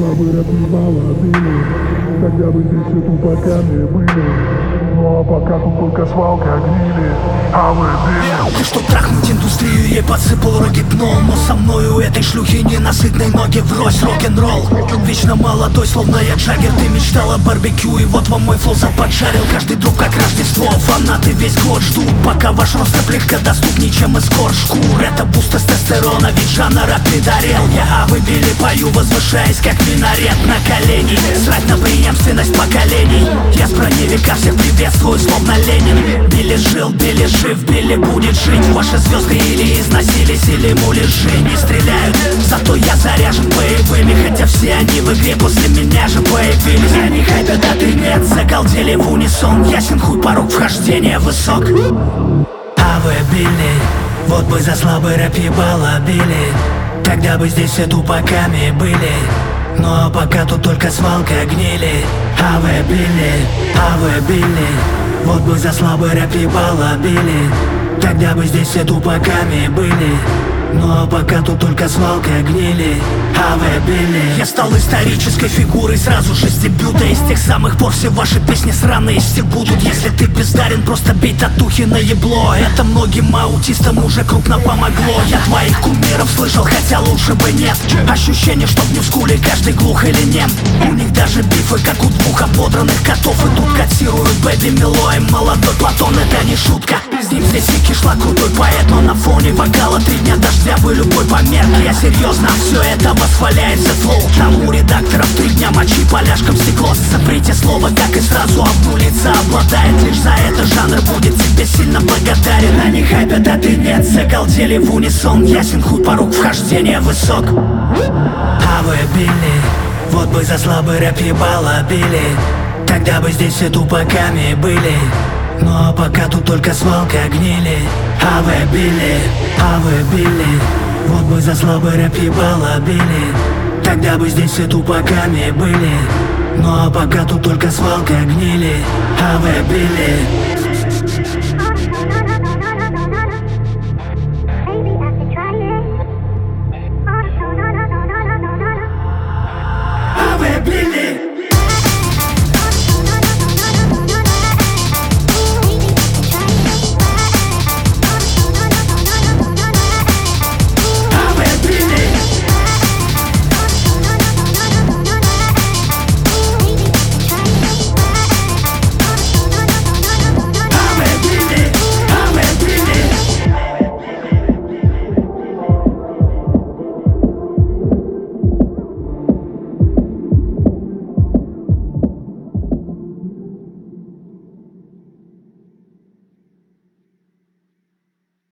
слабый рэп ебало били, тогда бы здесь все тупаками были. Ну а пока тут только свалка гнили, а вы били. Ты что, трахнуть индустрию, ей подсыпал рокетнол. Но со мной у этой шлюхи ненасытной ноги врозь. Рок-н-ролл, вечно молодой, словно я Джаггер. Ты мечтал о барбекю, и вот вам мой флоу заподжарил. Каждый друг как Рождество, фанаты весь год ждут, пока ваш рост легко доступней, чем эскорт шкур. Это буст тестостерона, ведь жанр придорел. Я выбили, пою, возвышаясь как минарет на колени. Срать на преемственность поколений. Я с броневика всех приветствую, словно Ленин. Билли жил, Билли жив, Билли будет жить. Ваши звезды или износились, или муляжи не стреляют. Зато я заряжен боевыми, хотя все они в игре после меня же появились. Они хайпят, а ты нет, загалдели в унисон. Ясен хуй, порог вхождения высок. А вы Билли, вот бы за слабый рэп ебало били, тогда бы здесь все тупаками были. Ну а пока тут только свалка гнили. А вы Билли, вот бы за слабый рэп ебало били, тогда бы здесь все тупаками были. Ну а пока тут только свалка гнили. А вы Билли. Я стал исторической фигурой сразу же с дебюта. И с тех самых пор все ваши песни сраные все будут. Если ты бездарен, просто бей татухи на ебло. Это многим аутистам уже крупно помогло. Я твоих кумиров слышал, хотя лучше бы нет. Ощущение, что в ньюскуле каждый глух или нем. У них даже бифы, как у двух ободранных котов. И тут котируют Бэби Милоем. Молодой Платон, это не шутка. С ним здесь и кишла крутой поэт, но на фоне вокала 3 дня дождя бы любой померк. Я серьезно, все это восхваляется флоу. Там у редакторов 3 дня мочи поляшком стекло. Заприте слово, так и сразу обнулится. Обладает лишь за это жанр, будет тебе сильно благодарен. Они хайпят, а ты нет, загалдели в унисон. Ясен хуй, порог вхождения высок. А вы Билли, вот бы за слабый рэп ебало били, тогда бы здесь все тупаками были. Ну а пока тут только свалка гнили. А вы Билли, вот бы за слабый рэп ебало били, тогда бы здесь все тупаками были. Ну а пока тут только свалка гнили. А вы Билли.